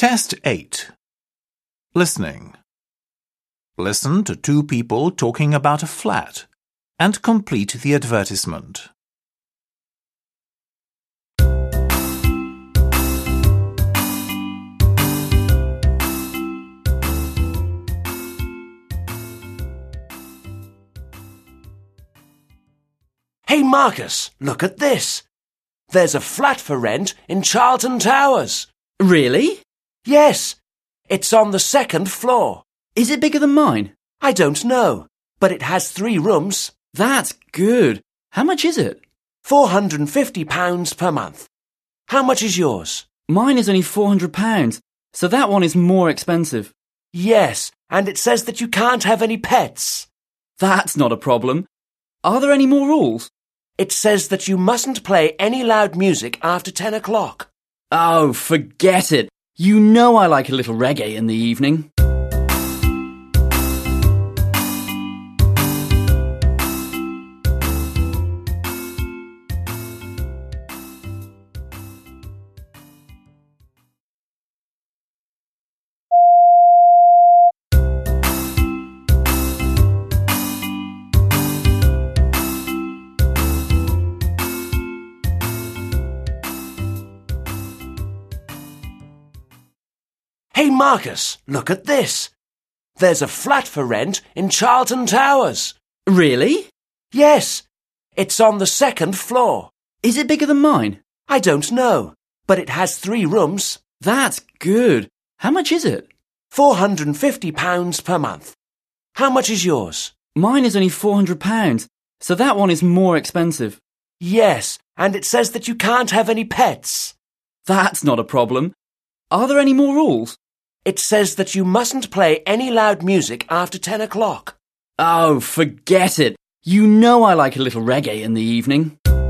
Test 8. Listening. Listen to two people talking about a flat and complete the advertisement. Hey Marcus, look at this. There's a flat for rent in Charlton Towers. Really? Yes, it's on the second floor. Is it bigger than mine? I don't know, but it has 3 rooms. That's good. How much is it? £450 per month. How much is yours? Mine is only £400, so that one is more expensive. Yes, and it says that you can't have any pets. That's not a problem. Are there any more rules? It says that you mustn't play any loud music after 10 o'clock. Oh, forget it. You know I like a little reggae in the evening. Hey Marcus, look at this. There's a flat for rent in Charlton Towers. Really? Yes, it's on the second floor. Is it bigger than mine? I don't know, but it has 3 rooms. That's good. How much is it? £450 per month. How much is yours? Mine is only £400, so that one is more expensive. Yes, and it says that you can't have any pets. That's not a problem. Are there any more rules? It says that you mustn't play any loud music after 10 o'clock. Oh, forget it. You know I like a little reggae in the evening.